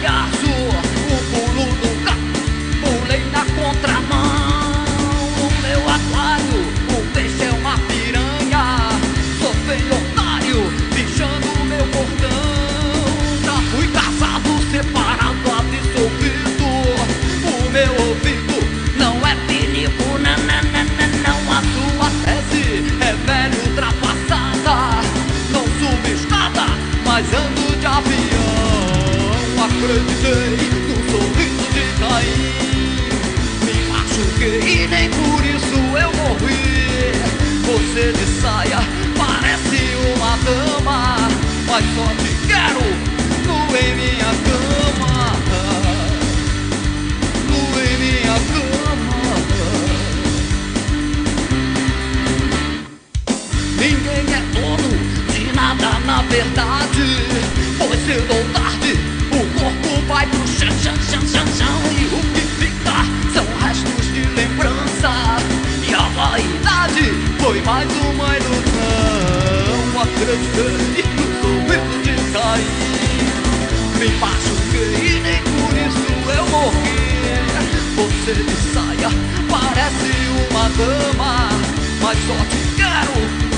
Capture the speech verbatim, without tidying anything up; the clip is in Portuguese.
palhaço, o pulo do gato, pulei na contramão. No meu aquário, o peixe é uma piranha. Sou feio otário, bichando meu portão. Já fui casado, separado, absolvido. O meu ouvido não é pinico, nananana, não. A sua tese é velha, ultrapassada. Não subo escada, mas ando de avião. Acreditei no sorriso de Caim, me machuquei e nem por isso eu morri. Você de saia parece uma dama, mas só te quero nu em minha cama, nu em minha cama. Ninguém é dono de nada na verdade, pois cedo ou tarde o corpo vai pro chão, chão, chão, chão, chão. E o que fica são restos de lembrança, e a vaidade foi mais uma ilusão. Acreditei no sorriso de Caim, me machuquei e nem por isso eu morri. Você de saia parece uma dama, mas só te quero